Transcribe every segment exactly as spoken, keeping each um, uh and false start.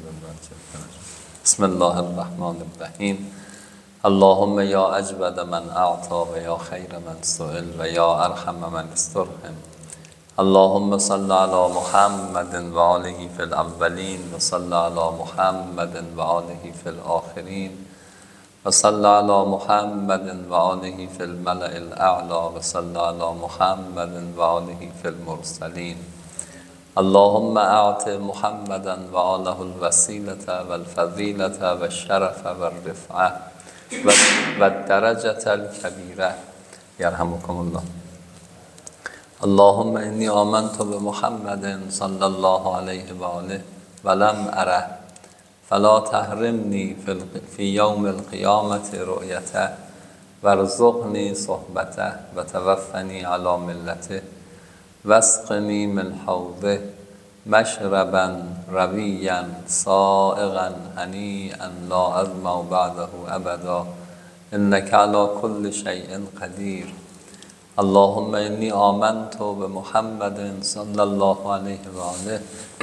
بسم الله الرحمن الرحیم. اللهم یا اجود من اعطى و یا خیر من سئل و یا ارحم من استرحم. اللهم صل علی محمد و آله فی الاولین و صل علی محمد و آله فی الاخرین و صل علی محمد و آله فی الملأ الاعلی و صل علی محمد و آله فی المرسلین. اللهم اعط محمدا و آله الوسیلة و الفضیلة و الشرف و الرفعة و الدرجة الکبیرة یرحمکم الله. اللهم انی آمنت بمحمد صلی الله علیه و آله ولم اره فلا تحرمنی فی یوم القیامة رؤیته وارزقنی صحبته و توفنی علی ملته واسقنی من حوضه مشربا رویا سائغا هنیئا لا اظمأ بعده ابدا انک علی کل شیء قدیر. اللهم انی آمنت بمحمد صلی الله علیه و آله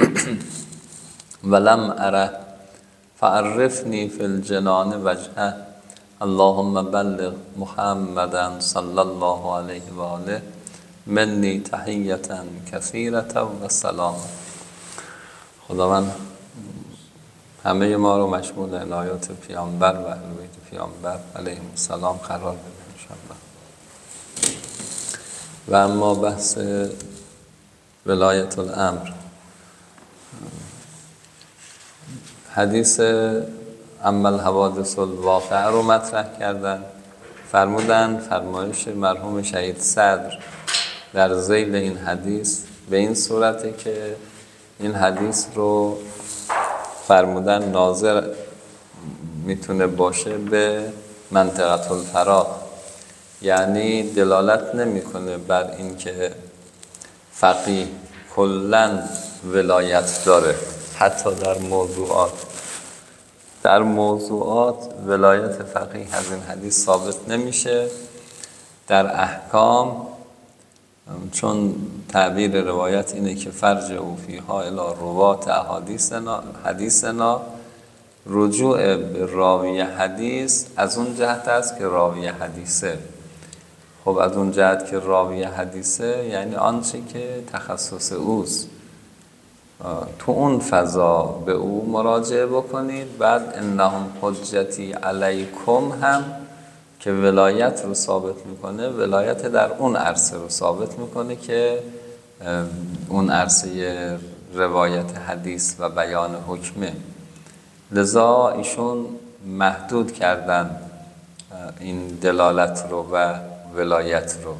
ولم اره فعرفنی فی الجنان وجهه. اللهم بلغ محمدا صلی الله علیه و آله منی تحیتا کثیرتا و سلام. خداوند همه ما رو مشمول عنایات پیامبر و اهل بیت پیامبر علیهم السلام قرار بده انشاءالله. و اما بحث ولایت الامر، حدیث اما الحوادث الواقعه رو مطرح کردن. فرمودن فرمایش مرحوم شهید صدر در ذیل این حدیث به این صورته که این حدیث رو فرمودن ناظر میتونه باشه به منطقه الفراغ، یعنی دلالت نمیکنه بر اینکه فقیه کلاً ولایت داره. حتی در موضوعات در موضوعات ولایت فقیه از این حدیث ثابت نمیشه. در احکام چون تعبیر روایت اینه که فرج او فیها الی روات احادیثنا حدیثنا، رجوع به راوی حدیث از اون جهت است که راوی حدیثه. خب از اون جهت که راوی حدیثه یعنی آنچه که تخصص اوست، تو اون فضا به او مراجعه بکنید. بعد انهم حجتی علیکم هم که ولایت رو ثابت میکنه، ولایت در اون عرصه رو ثابت میکنه که اون عرصه روایت حدیث و بیان حکمه. لذا ایشون محدود کردن این دلالت رو و ولایت رو.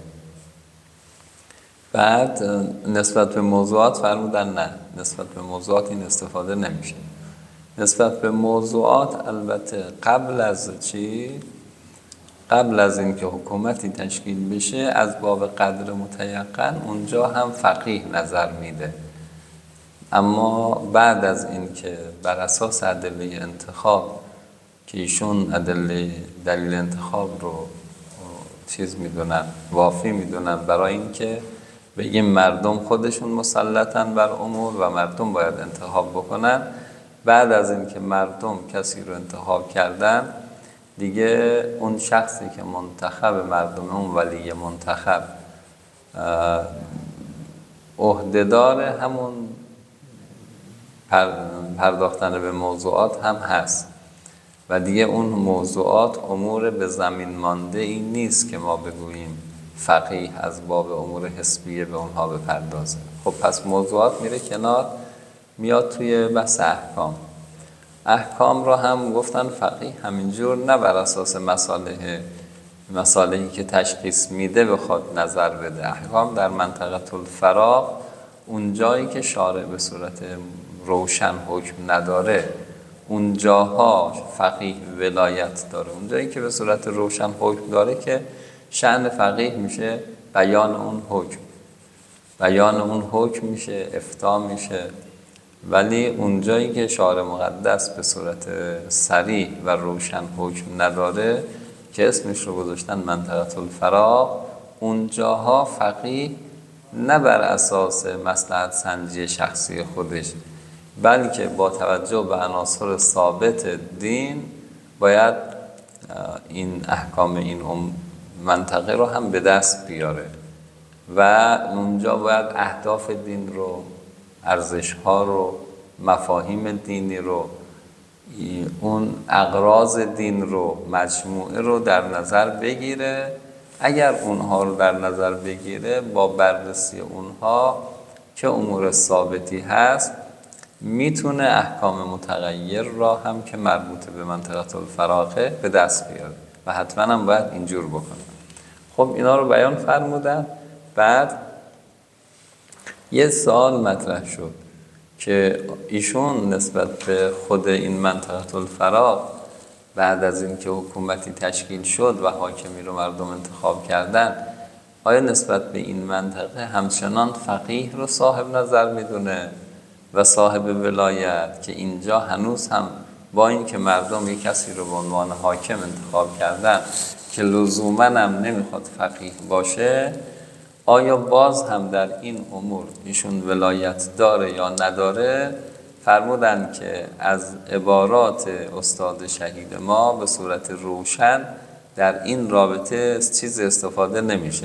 بعد نسبت به موضوعات فرمودن نه، نسبت به موضوعات این استفاده نمیشه. نسبت به موضوعات البته قبل از چی؟ قبل از اینکه حکومتی تشکیل بشه از باب قدر متیقن اونجا هم فقیه نظر میده. اما بعد از اینکه بر اساس ادله انتخاب که ایشون ادله دلیل انتخاب رو چیز میدونن، وافی میدونن برای اینکه بگیم مردم خودشون مسلطن بر امور و مردم باید انتخاب بکنن، بعد از اینکه مردم کسی رو انتخاب کردن دیگه اون شخصی که منتخب مردم، اون ولی منتخب عهده‌دار همون پرداختن به موضوعات هم هست و دیگه اون موضوعات امور به زمین مانده ای نیست که ما بگوییم فقیه از باب امور حسبیه به اونها بپردازه. خب پس موضوعات میره کنار، میاد توی بحث احکام. احکام رو هم گفتن فقیه همینجور نه بر اساس مصالح مصالحی که تشخیص میده بخواد نظر بده. احکام در منطقه الفراغ، اون جایی که شارع به صورت روشن حکم نداره اون جاها فقیه ولایت داره. اون جایی که به صورت روشن حکم داره که شأن فقیه میشه بیان اون حکم، بیان اون حکم میشه، افتاء میشه. ولی اون جایی که شارع مقدس به صورت صریح و روشن حکم نداره که اسمش رو گذاشتن منطقه الفراغ، اون جاها فقیه نه بر اساس مصلحت سنجی شخصی خودش بلکه با توجه به عناصر ثابت دین باید این احکام این منطقه رو هم به دست بیاره و اونجا باید اهداف دین رو، ارزش‌ها رو، مفاهیم دینی رو، اون اغراض دین رو، مجموعه رو در نظر بگیره. اگر اونها رو در نظر بگیره، با بررسی اونها که امور ثابتی هست، میتونه احکام متغیر را هم که مربوط به منطقه الفراغه به دست بیاره و حتما هم باید اینجور بکنه. خب اینا رو بیان فرمودن. بعد یه سوال مطرح شد که ایشون نسبت به خود این منطقه الفراغ بعد از اینکه حکومتی تشکیل شد و حاکمی رو مردم انتخاب کردن، آیا نسبت به این منطقه همچنان فقیه رو صاحب نظر میدونه و صاحب ولایت که اینجا هنوز هم با این که مردم یک کسی رو به عنوان حاکم انتخاب کردن که لزوماً هم نمیخواد فقیه باشه، آیا باز هم در این امور ایشون ولایت داره یا نداره؟ فرمودن که از عبارات استاد شهید ما به صورت روشن در این رابطه چیز استفاده نمیشه.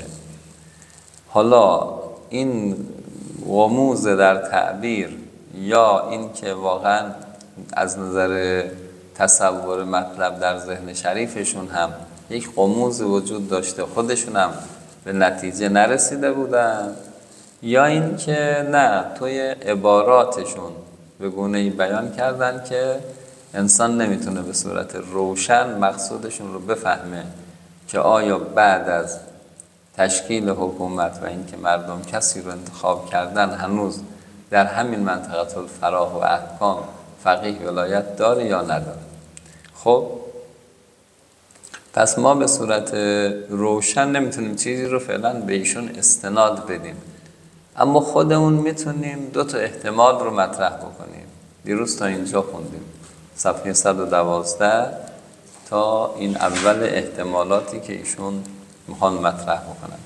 حالا این غموض در تعبیر یا این که واقعا از نظر تصور مطلب در ذهن شریفشون هم یک غموض وجود داشته، خودشون هم به نتیجه نرسیده بودن، یا این که نه، توی عباراتشون به گونه‌ای بیان کردن که انسان نمیتونه به صورت روشن مقصودشون رو بفهمه که آیا بعد از تشکیل حکومت و اینکه مردم کسی رو انتخاب کردن هنوز در همین منطقه الفراغ و احکام فقیه ولایت داره یا نداره. خب پس ما به صورت روشن نمیتونیم چیزی رو فعلا به ایشون استناد بدیم، اما خودمون میتونیم دو تا احتمال رو مطرح بکنیم. دیروز تا اینجا خوندیم، صفحه صد و دوازده تا این اول احتمالاتی که ایشون میخوان مطرح بکنن.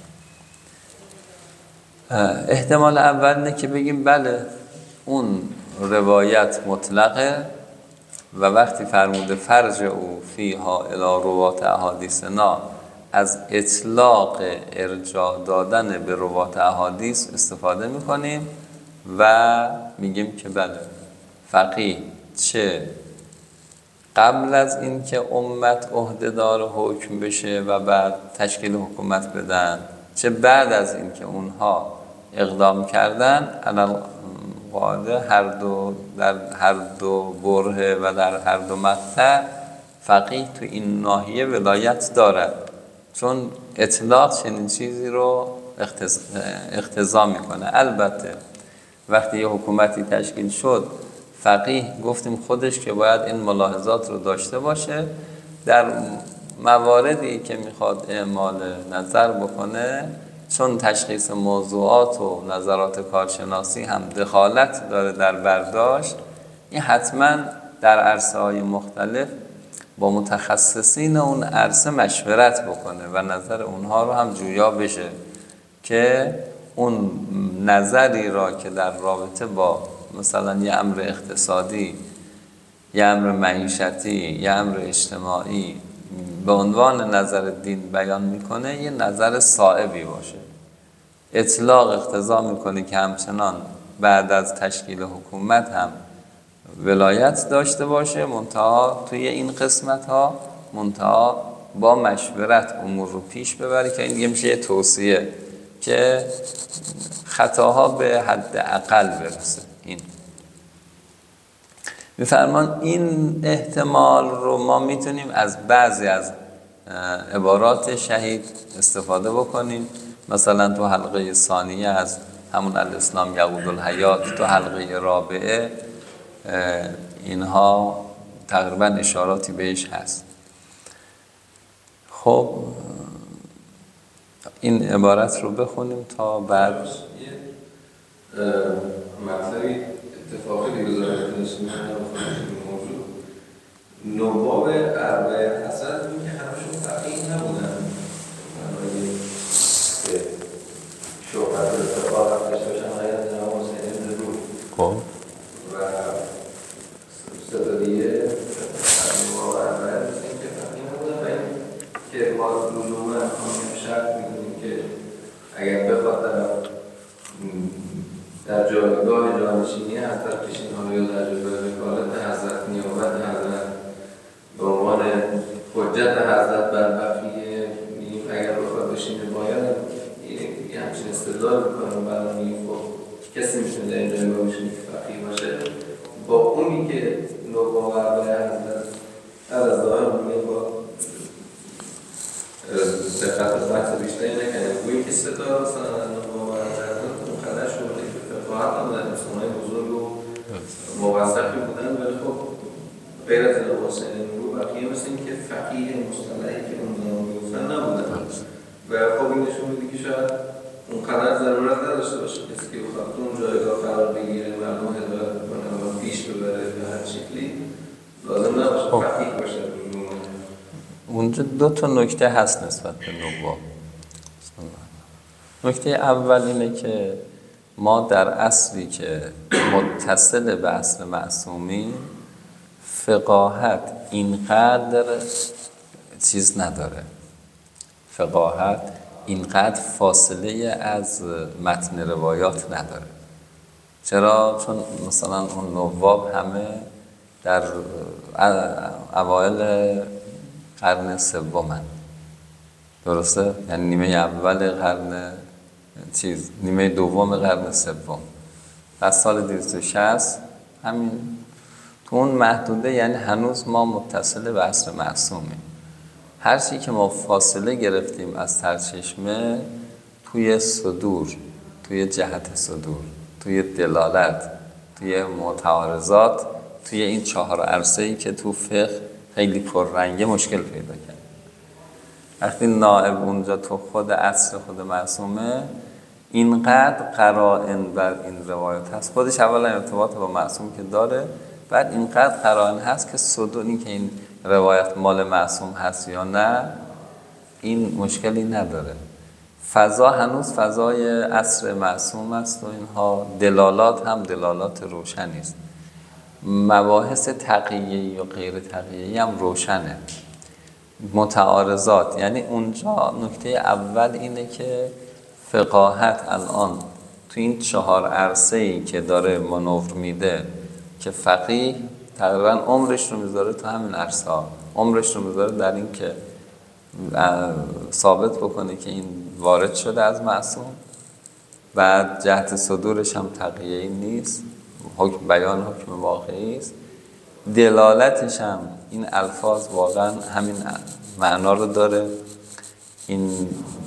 احتمال اول نه که بگیم بله اون روایت مطلقه و وقتی فرموده فرج او فیها الی روات احادیثنا، از اطلاق ارجاع دادن به روات احادیث استفاده میکنیم و میگیم که بله فقیه چه قبل از این که امت عهدهدار حکم بشه و بعد تشکیل حکومت بدن، چه بعد از این که اونها اقدام کردن، الان قاعده هر دو در هر دو بره و در هر دو مقطع فقیه تو این ناحیه ولایت دارد، چون اطلاق چنین چیزی رو اقتضا میکنه. البته وقتی یه حکومتی تشکیل شد، فقیه گفتیم خودش که باید این ملاحظات رو داشته باشه، در مواردی که میخواد اعمال نظر بکنه، چون تشخیص موضوعات و نظرات کارشناسی هم دخالت داره در برداشت، این حتما در عرصه‌های مختلف با متخصصین اون عرصه مشورت بکنه و نظر اونها رو هم جویا بشه که اون نظری را که در رابطه با مثلا یه امر اقتصادی، یه امر معیشتی، یه امر اجتماعی به عنوان نظر دین بیان میکنه، یه نظر صائبی باشه. اطلاق اقتضا میکنه که همچنان بعد از تشکیل حکومت هم ولایت داشته باشه، منتها توی این قسمت ها منتها با مشورت امور رو پیش ببره، که این دیگه میشه یه توصیه که خطاها به حد اقل برسه. این میفرمان این احتمال رو ما میتونیم از بعضی از عبارات شهید استفاده بکنیم. مثلا تو حلقه ثانیه از همون الاسلام یعود الحیات، تو حلقه رابعه اینها تقریبا اشاراتی بهش هست. خب این عبارت رو بخونیم تا بعد مطلبی اتفاقی بگذاره که نسیم موضوع نواب اربعه حسن این که همشون فقیه نبودن، شهرت اتفاق هم داشته باشن غیرت امام حسین ابن رو خب و ستادیه نوباب اربعه مثل این که فقیه نبودن و این که ما لزوم احکامی شرط میدونیم که اگر بخواد طرف در جایگاه جانشینی حضرت پیشین ها یا در جایگاه وکالت حضرت نیابت حضرت به عنوان حجت حضرت بر بقیه میگیم اگر بخواد بشینه باید یه همچین استدلال میکنم برای میگیم خب کسی میتونه در این جایگاه بشینه که فقیه باشه با اونی که نوباب اربعه حضرت از ظاهر میگیم با دقت بحث بیشتری نکنه گویی که ستا مثلا نوباب اربعه اون قدر شده که فقاهت هم در انسانهای بزرگ و موثقی بودن ولی خب غیر از این حسین نورو بقیه مثل این که فقیه مصطلحی که اون زمان میگفتن نبودن و خب این نشون میده که شاید اونقدر ضرورت نداشته باشه کسی که بخواد اون جایگاه قرار بگیره مردم هدایت بکنه و پیش ببره به هر شکلی لازم نباشه فقیه باشه. اونجا دو تا نکته هست نسبت به نوباب. نکته اول اینه که ما در عصری که متصل به عصر معصومی فقاهت اینقدر چیز نداره، فقاهت اینقدر فاصله از متن روایات نداره. چرا؟ چون مثلا اون نواب همه در اوایل قرن سومن، درسته؟ یعنی نیمه اول قرن چیز نیمه دوم قرن سوم، از سال دویست و شصت همین تو اون محدوده، یعنی هنوز ما متصل به عصر معصومیم. هر چی که ما فاصله گرفتیم از سرچشمه توی صدور، توی جهت صدور، توی دلالت، توی متعارضات، توی این چهار عرصه‌ای که تو فقه خیلی پررنگه مشکل پیدا کرد. وقتی نائب اونجا تو خود عصر خود معصومه اینقدر قرائن بر این روایت هست، خودش اولا ارتباط با معصوم که داره، بعد اینقدر قرائن هست که صدوری که این روایت مال معصوم هست یا نه این مشکلی نداره. فضا هنوز فضای عصر معصوم است و اینها دلالات هم دلالات روشنی است. مباحث تقیه‌ای و غیر تقیه‌ای هم روشنه. متعارضات، یعنی اونجا نکته اول اینه که فقاهت الان تو این چهار عرصه‌ای که داره مانور میده که فقیه تقریبا عمرش رو میذاره تو همین عرصه ها، عمرش رو میذاره در این که ثابت بکنه که این وارد شده از معصوم، بعد جهت صدورش هم تقیه‌ای نیست، حکم بیان حکم واقعی است، دلالتش هم این الفاظ واقعا همین معنا رو داره. این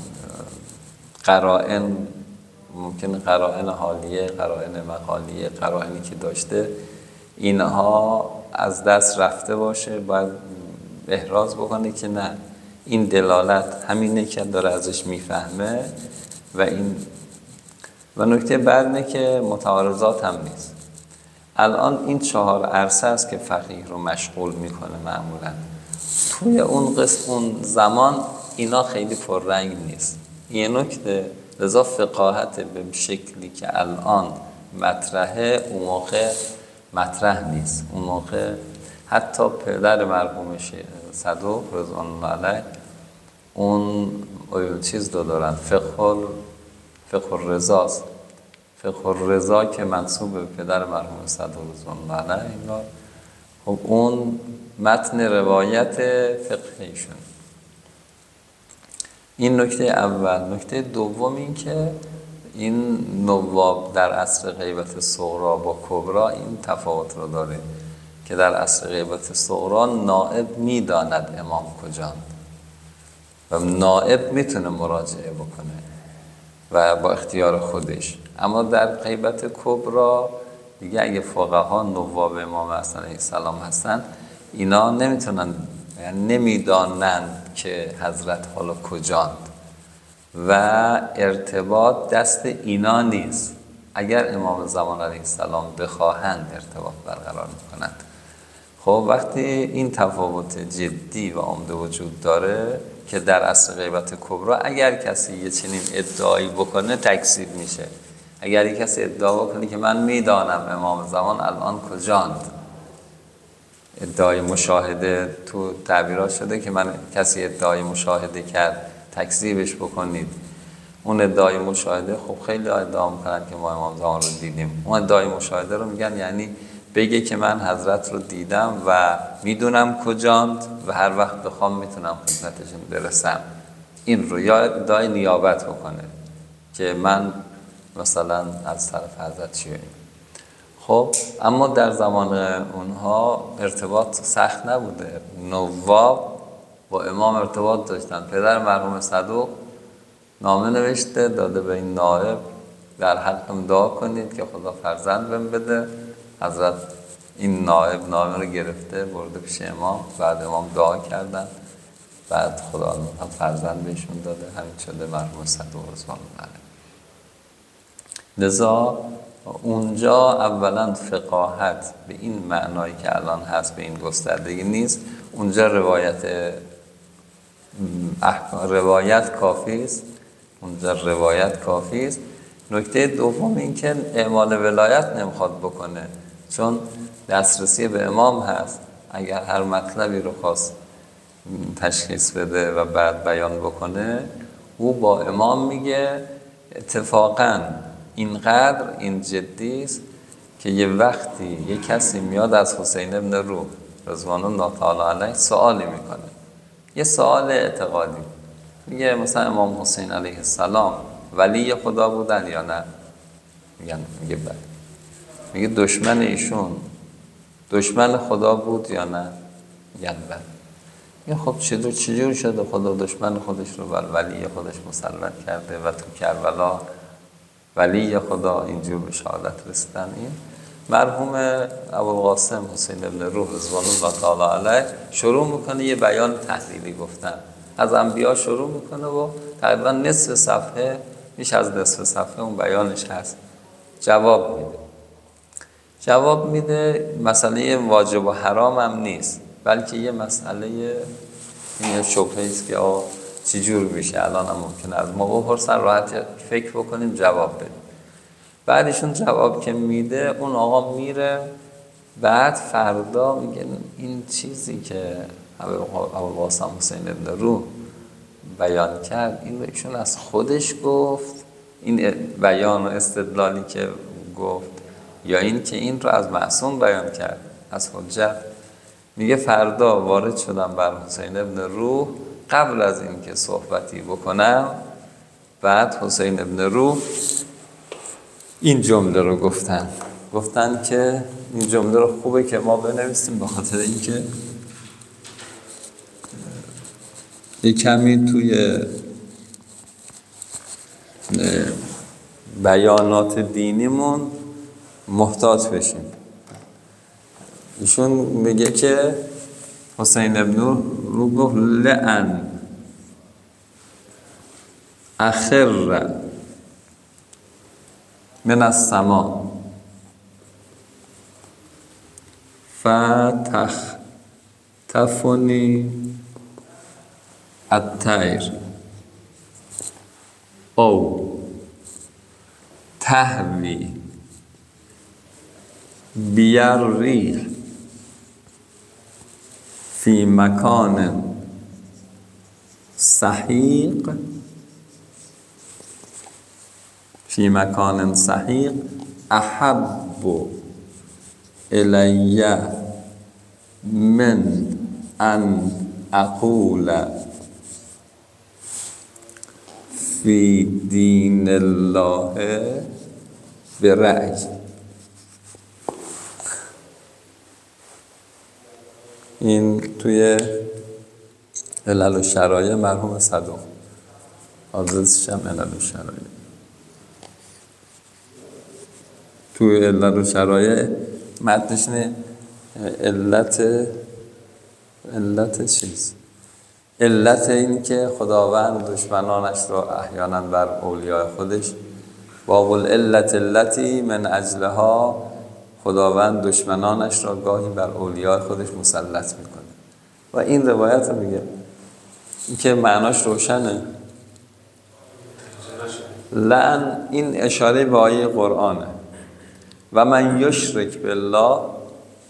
قرائن ممکنه قرائن حالیه، قرائن مقالیه، قرائنی که داشته اینها از دست رفته باشه، باید احراز بکنه که نه، این دلالت همینه که داره ازش میفهمه و این و نکته بعد اینه که متعارضات هم نیست. الان این چهار عرصه است که فقیه رو مشغول میکنه معمولا. توی اون قسم اون زمان اینا خیلی پررنگ نیست. یه نکته، لذا فقاهت به شکلی که الان مطرحه اون موقع مطرح نیست. اون موقع حتی پدر مرحوم صدوق رضوان الله علیه اون چیز دو دارن، فقه فقه الرضاست. فقه الرضا که منسوب به پدر مرحوم صدوق رضوان الله علیه، اینا خب اون متن روایت فقهیشون. این نکته اول. نکته دوم این که این نواب در عصر غیبت صغرا با کبرا این تفاوت رو داره که در عصر غیبت صغرا نائب میداند امام کجاند و نائب میتونه مراجعه بکنه و با اختیار خودش، اما در غیبت کبرا دیگه اگه فقها نواب امام حسن علیه السلام هستن اینا نمیتونن، یعنی نمیدانند که حضرت حالا کجاند و ارتباط دست اینا نیست. اگر امام زمان علیه السلام بخواهند ارتباط برقرار میکنند. خب وقتی این تفاوت جدی و عمده وجود داره که در عصر غیبت کبرا اگر کسی یه چنین ادعایی بکنه تکذیب میشه. اگر یک کسی ادعا بکنه که من میدانم امام زمان الان کجاند، ادعای مشاهده تو تعبیرات شده که من کسی ادعای مشاهده کرد تکذیبش بکنید. اون ادعای مشاهده خب خیلی ادعا میکنن که ما امام زمان رو دیدیم. اون ادعای مشاهده رو میگن یعنی بگه که من حضرت رو دیدم و میدونم کجاند و هر وقت بخوام میتونم خدمتشون برسم. این رو یا ادعای نیابت بکنه که من مثلا از طرف حضرت شیعیم. خب اما در زمان اونها ارتباط سخت نبوده. نواب با امام ارتباط داشتن. پدر مرحوم صدوق نامه نوشته داده به این نائب در حقم دعا کنید که خدا فرزند بهم بده. حضرت این نائب نامه رو گرفته برده پیش امام، بعد امام دعا کردن، بعد خدا هم فرزند بهشون داده. همین شده مرحوم صدوق رضوان الله علیه. لذا اونجا اولا فقاهت به این معنایی که الان هست به این گستردگی نیست. اونجا روایت احکام روایت کافی است. اونجا روایت کافی است. نکته دوم این که اعمال ولایت نمیخواد بکنه، چون دسترسی به امام هست. اگر هر مطلبی رو خواست تشخیص بده و بعد بیان بکنه، او با امام میگه. اتفاقاً اینقدر این جدی است که یه وقتی یه کسی میاد از حسین ابن روح رضوان الله تعالی علیه سوالی میکنه، یه سوال اعتقادی، میگه مثلا امام حسین علیه السلام ولی خدا بودن یا نه؟ میگن میگه بله. میگه دشمن ایشون دشمن خدا بود یا نه؟ میگن بله. میگه خب چطور چجور شده خدا دشمن خودش رو بر ولی خودش مسلط کرده و تو کربلا ولی خدا اینجور به شهادت رسیدن؟ این مرحوم ابوالقاسم حسین ابن روح رضوان الله تعالی علیه شروع میکنه یه بیان تحلیلی گفتن از انبیا شروع میکنه و تقریبا نصف صفحه، بیش از نصف صفحه اون بیانش هست. جواب میده جواب میده مسئله واجب و حرام هم نیست، بلکه یه مسئله این شبهه است که آه چجور میشه. الان هم ممکنه از ما بپرسن راحت فکر بکنیم جواب بدیم. بعدشون جواب که میده اون آقا میره، بعد فردا میگه این چیزی که ابوالقاسم حسین ابن روح بیان کرد این رو ایشون از خودش گفت، این بیان و استدلالی که گفت، یا این که این رو از معصوم بیان کرد از حجت. میگه فردا وارد شدم بر حسین ابن روح قبل از این که صحبتی بکنم، بعد حسین ابن روح این جمله رو گفتن گفتن که این جمله رو خوبه که ما بنویسیم، به خاطر اینکه یک کمی توی بیانات دینیمون محتاط بشیم. ایشون میگه که حسین ابن رو گفت لئن اخر من السما فتخطفنی الطیر او تهوی بی الریح فی مکان سحیق فی مکان سحیق احب الی من ان اقول فی دین الله برأی. این توی علل و شرایع مرحوم صدوق، حافظش هم علل و شرایع. توی علل و شرایع متنش نه علت علت چیز علت این که خداوند دشمنانش را احیانا بر اولیاء خودش، باب العلت التی من اجلها خداوند دشمنانش را گاهی بر اولیاء خودش مسلط میکنه. و این روایت رو میگه این که معناش روشنه. لعن این اشاره به آیه قرآنه و من یشرک بالله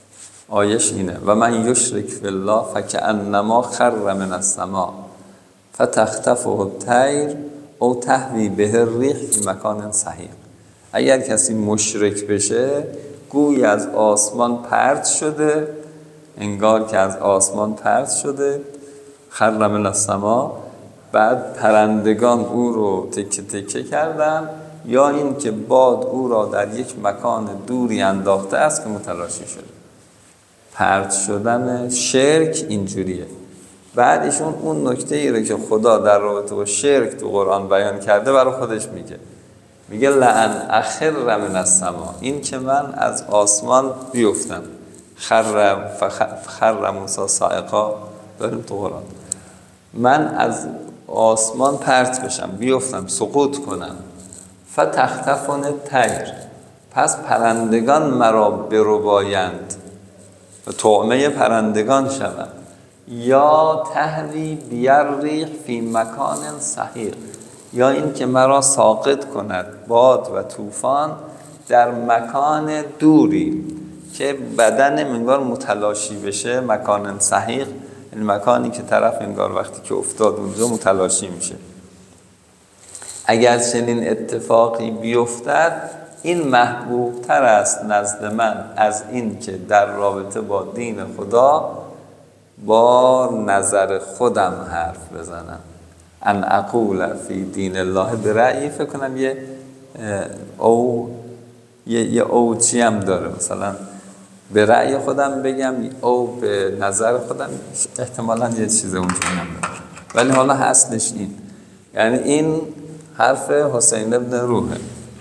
آیش اینه و من یشرک فی الله فکأنما خر من السماء فتخطفه الطیر او تهوی به الریح فی مکان سحیق. اگر کسی مشرک بشه گوی از آسمان پرت شده، انگار که از آسمان پرت شده، خر من السماء، بعد پرندگان او رو تکه تکه کردن، یا این که باد او را در یک مکان دوری انداخته است که متلاشی شده. پرت شدن شرک اینجوریه. بعد ایشون اون نکته ای رو که خدا در رابطه با شرک تو قرآن بیان کرده برای خودش میگه. میگه لئن اخر من السماء، این که من از آسمان بیفتم. خر خر موسی صاعقا داریم تو قرآن. من از آسمان پرت بشم، بیفتم، سقوط کنم. فتخطفنی الطیر، پس پرندگان مرا بربایند و طعمه پرندگان شوند. یا تهوی بی الریح فی مکان سحیق، یا این که مرا ساقط کند باد و طوفان در مکان دوری که بدن انگار متلاشی بشه. مکان سحیق این مکانی که طرف انگار وقتی که افتاد اونجا متلاشی میشه. اگر چنین اتفاقی بیفتد این محبوب تر است نزد من از این که در رابطه با دین خدا با نظر خودم حرف بزنم. ان اقول فی دین الله برأیی، فکر کنم یه او یه, یه او چی هم داره، مثلا به رأی خودم بگم او به نظر خودم، احتمالاً یه چیز اونجوری هم داره. ولی حالا اصلش این، یعنی این حرف حسین ابن روحه.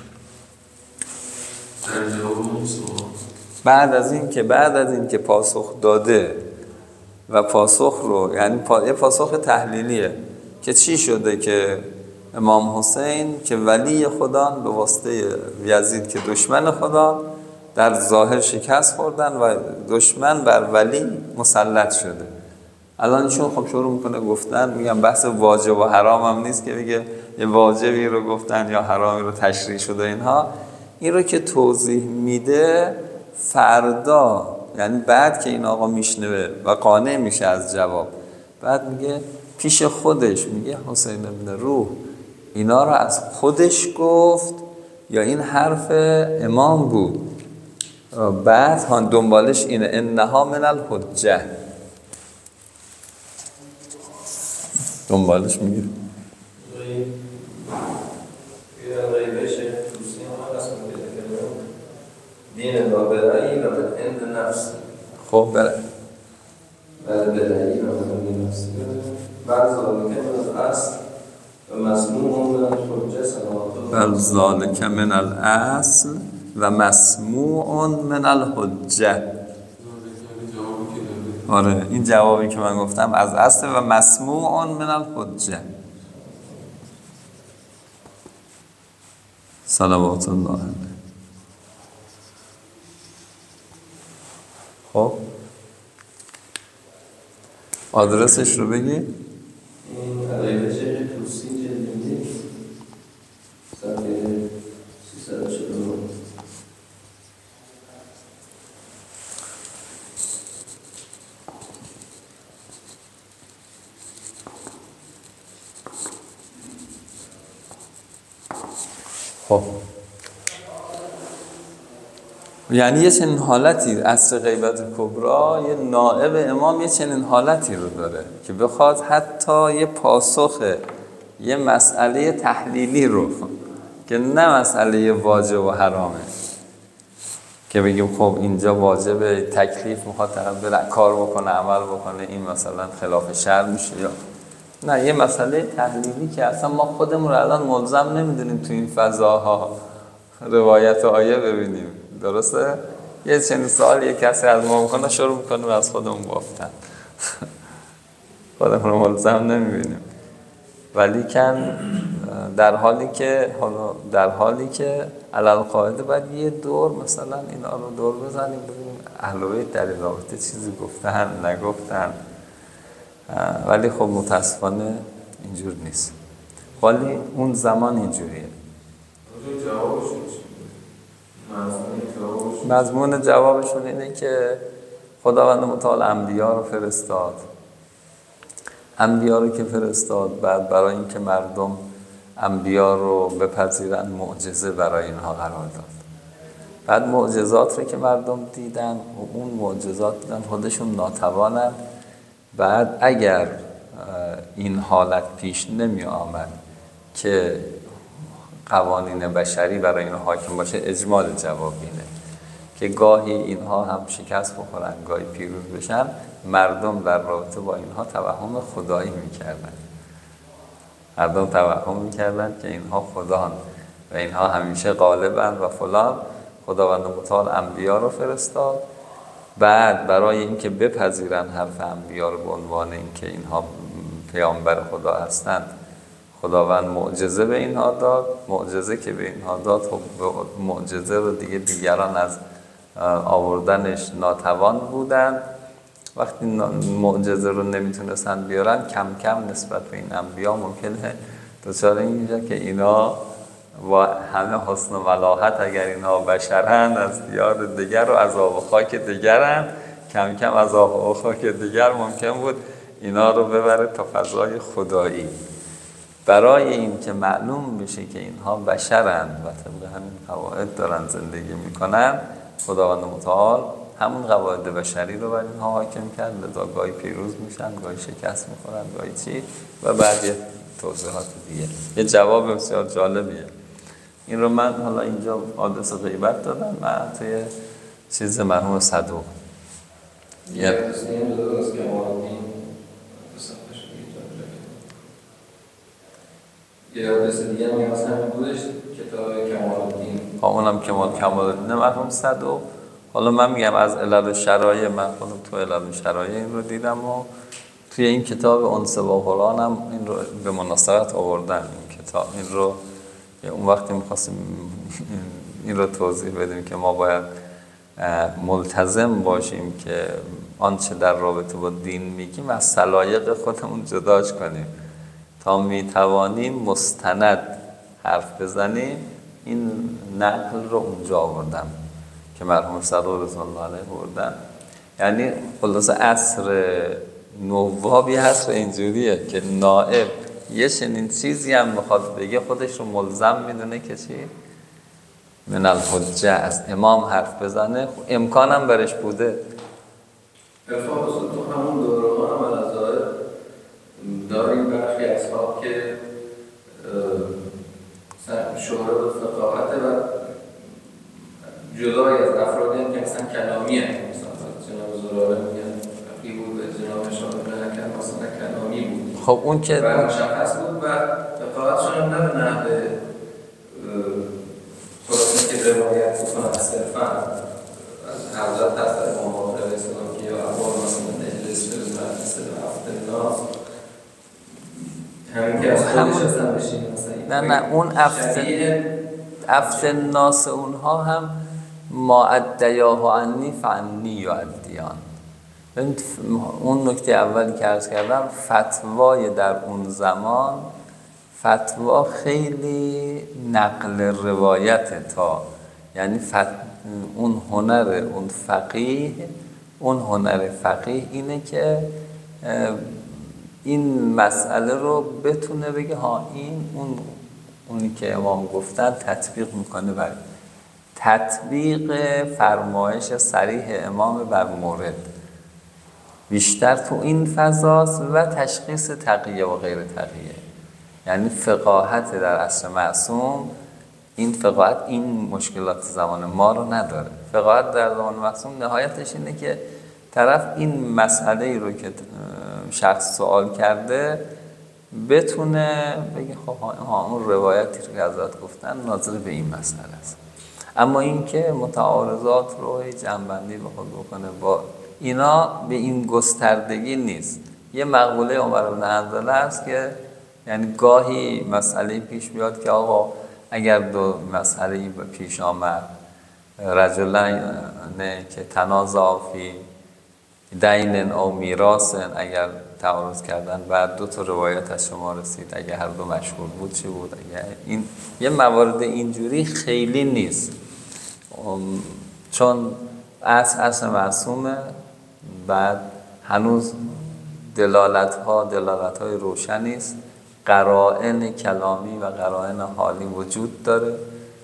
بعد از این که بعد از این که پاسخ داده و پاسخ رو، یعنی پا... یه پاسخ تحلیلیه که چی شده که امام حسین که ولی خدا به واسطه یزید که دشمن خدا در ظاهر شکست خوردن و دشمن بر ولی مسلط شده. الان ایشون خب شروع میکنه گفتن، میگم بحث واجب و حرام هم نیست که بگه یه واجبی رو گفتن یا حرامی رو تشریح شده اینها. این رو که توضیح میده فردا، یعنی بعد که این آقا میشنوه و قانع میشه از جواب، بعد میگه پیش خودش، میگه حسین ابن روح اینا رو از خودش گفت یا این حرف امام بود؟ بعد هان دنبالش اینه انها من الحجه، دنبالش میگه دین را برایی و اند نفس. خب بله بله برایی و اند نفس. بعد ذالک من الاصل و مسموع من الحجه سنوات. بل ذالک من الاصل و مسموع من الحجه. آره این جوابی که من گفتم از اصل و مسموع من الحجه. صلوات الله علیه. خب آدرسش رو بگی؟ این علایه شیخ توسی جلد یک صفحه سیصد و چهل و نه. خب یعنی یه چنین حالتی عصر غیبت کبرا، یه نائب امام یه چنین حالتی رو داره که بخواد حتی یه پاسخ یه مسئله تحلیلی رو که نه مسئله واجب و حرامه که بگیم خب اینجا واجب تکلیف میخواد طرف بره کار بکنه عمل بکنه این مثلا خلاف شرع میشه، یا نه یه مسئله تحلیلی که اصلا ما خودمون رو الان ملزم نمیدونیم تو این فضاها روایت آیه ببینیم. درسته؟ یه چنین سوال یه کسی از ما میکنه شروع میکنه و از خودمون بافتن خودمون رو ملزم نمیبینیم. ولی کن در حالی که حالا در حالی که علل قاعده باید یه دور مثلا اینا رو دور بزنیم ببینیم اهل بیت در این رابطه چیزی گفتن نگفتن. ولی خب متاسفانه اینجور نیست. ولی اون زمان اینجوریه. مضمون جوابشون اینه که خداوند متعال انبیا رو فرستاد. انبیا رو که فرستاد، بعد برای اینکه مردم انبیا رو بپذیرن معجزه برای اینها قرار داد. بعد معجزات رو که مردم دیدن و اون معجزات دیدن خودشون ناتوانن. بعد اگر این حالت پیش نمی آمد که قوانین بشری برای اینها حاکم باشه، اجمال جوابینه که گاهی اینها هم شکست بخورن، گاهی پیروز بشن، مردم در رابطه با اینها توهم خدایی میکردن. مردم توهم میکردن که اینها خدان و اینها همیشه غالبن و فلان. خداوند متعال انبیا رو فرستاد. بعد برای اینکه بپذیرن حرف انبیا رو به عنوان اینکه اینها پیامبر خدا هستند، خداوند معجزه به اینها داد. معجزه که به اینها داد، خب معجزه رو دیگه دیگران از آوردنش ناتوان بودن. وقتی معجزه رو نمیتونستن بیارن، کم کم نسبت به این انبیا ممکنه دچار این میشه که اینا و همه حسن و ملاحت اگر اینها بشرند از دیار دیگر و از آب و خاک دیگرند، کم کم از آب و خاک دیگر ممکن بود اینا رو ببره تا فضای خدایی. برای این که معلوم بشه که اینها بشرند و طبق همین قواعد دارن زندگی میکنن، خداوند متعال همون قواعد بشری رو بر اینها حاکم کرد. لذا گاهی پیروز میشن، گاهی شکست میخورن، گاهی چی و بعد یه توضیحات دیگه. یه جواب بسیار جالبیه. این رو من حالا اینجا حادث غیبت دادم، من توی چیز مرحوم صدوق یه حادثه این رو درست که یه حادثه دیگه هم یه همین بودش کتاب کمال الدین. اونم کمال کمال الدین مرحوم صدوق. حالا من میگم از علل و شرایع، من خودم تو علل و شرایع این رو دیدم و توی این کتاب انس با قرآن هم این رو به مناسبت آوردن. این کتاب این رو اون وقتی می‌خواستیم این رو توضیح بدیم که ما باید ملتزم باشیم که آنچه در رابطه با دین میگیم از سلایق خودمون جداش کنیم تا میتوانیم مستند حرف بزنیم. این نقل رو اونجا آوردم که مرحوم صدوق رضوان الله علیه بردن. یعنی خلاصه عصر نوابی هست و اینجوریه که نائب یه چنین چیزی هم میخواد بگه، خودش رو ملزم میدونه که چی؟ من الحجه، از امام حرف بزنه. امکانم برش بوده. ارفاق رسول تو همون دوران هم از ظاهر داریم برخی اصحاب که شهرت و فقاهت و جدای از افرادی هم که مثلا کلامی هم مثلا جناب زراره میگن فقیه بود و جناب شاهد نکن مثلا کلامی بود. خب اون که و مشخص بود و فقاهتشون هم نه به نحوه خلاصه که روایت بکنن صرفا از حضرت هست در امام آخر علیه السلام که یا احوال مثلا اجلس به مجلس هفت الناس همین که از خودش هستن بشین مثلا نه نه اون افت الناس اونها هم ما ادیاه عنی فعنی یعدیان. اون نکته اولی که عرض کردم، فتوای در اون زمان فتوا خیلی نقل روایت تا یعنی فت... اون هنر اون فقیه اون هنر فقیه اینه که این مسئله رو بتونه بگه ها این اون اونی که امام گفتن تطبیق میکنه بر تطبیق فرمایش صریح امام بر مورد بیشتر تو این فضاست و تشخیص تقیه و غیر تقیه. یعنی فقاهت در عصر معصوم، این فقاهت این مشکلات زمان ما رو نداره. فقاهت در زمان معصوم نهایتش اینه که طرف این مسئله رو که شخص سوال کرده بتونه بگه خب ها اون روایتی رو که حضرت گفتن ناظر به این مسئله است. اما این که متعارضات رو جمع‌بندی به خود بکنه با اینا به این گستردگی نیست. یه مقوله عمر بن حنظله است که یعنی گاهی مسئله پیش بیاد که آقا اگر دو مسئله پیش آمد، رجلن که تنازع فی دین او میراث، اگر تعارض کردن بعد دو تا روایت از شما رسید، اگر هر دو مشهور بود چی بود؟ اگر این یه موارد اینجوری خیلی نیست چون اصل اصل معصومه بعد هنوز دلالت ها دلالت های روشنی است، قرائن کلامی و قرائن حالی وجود داره،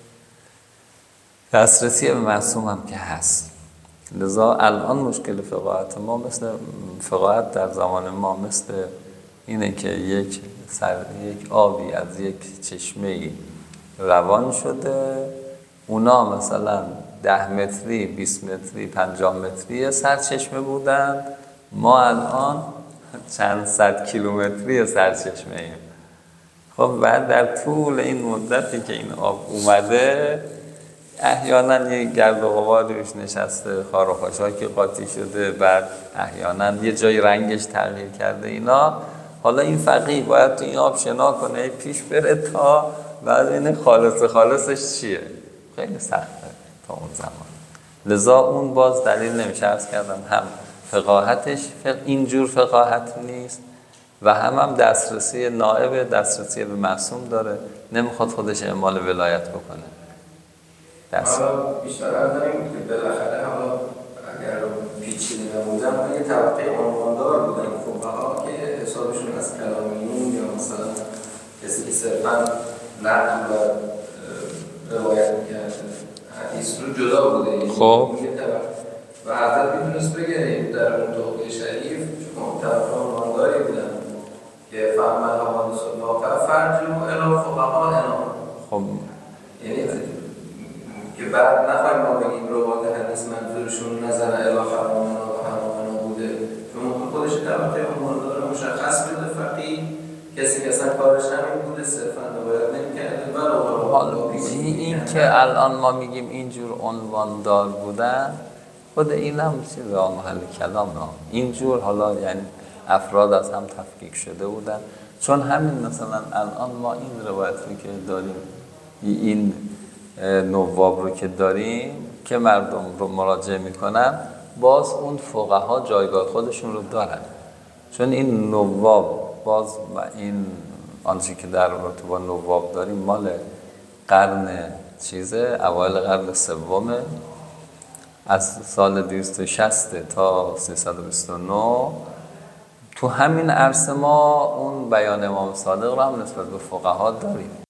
دسترسی به معصوم هم که هست. لذا الان مشکل فقاهت ما مثل فقاهت در زمان ما مثل اینه که یک سر یک آبی از یک چشمه‌ای روان شده، اونا مثلا ده متری، بیست متری، پنجاه متری سرچشمه بودن، ما الان چند صد کیلومتری سرچشمه ایم. خب بعد در طول این مدتی که این آب اومده احیانا یه گرد و غباری روش نشسته، خار و خاشاکی قاطی شده، بعد احیانا یه جای رنگش تغییر کرده اینا. حالا این فقیه باید تو این آب شنا کنه، پیش بره تا بعد این خالص خالصش چیه. خیلی سخته تا اون زمان. لذا اون باز دلیل نمیشه. عرض کردم هم فقاهتش اینجور فقاهت نیست و هم هم دسترسی نائب، دسترسی به معصوم داره، نمیخواد خودش اعمال ولایت بکنه. حالا بیشتر از داریم که بالاخره حالا اگر پیچیده نبودن یه طبقه عنواندار بودن فقها که حسابشون از کلامیون یا مثلا کسی که صرفا نقل و روایت میکرد حدیث رو جدا بوده. خب و حضرت میتونست بگه در اون توقع شریف چون طبقه عنوانداری بودن که فهم الحوادث الواقعه فرجو الی فقها انام. خب یعنی که بعد نخواهیم ما بگیم روایت حدیث منظورشون نظر الی حرامنا و حرامنا بوده، چون خودش طبقه عنواندار مشخص بده فقیه، کسی که اصلا کارش همین بوده صرفا روایت نمی‌کرده. حالا این که الان ما میگیم اینجور عنواندار بودن، خود این هم چیز محل کلام نه. اینجور حالا یعنی افراد از هم تفکیک شده بودن، چون همین مثلا الان ما این روایت رو که داریم، این نواب رو که داریم که مردم رو مراجعه میکنن، باز اون فقها جایگاه خودشون رو دارن، چون این نواب باز و این آنچه که در رابطه با نواب داریم مال قرن چیزه، اوایل قرن سومه، از سال دویست و شصت تا سیصد و بیست و نه. تو همین عرصه ما اون بیان امام صادق رو هم نسبت به فقها داریم.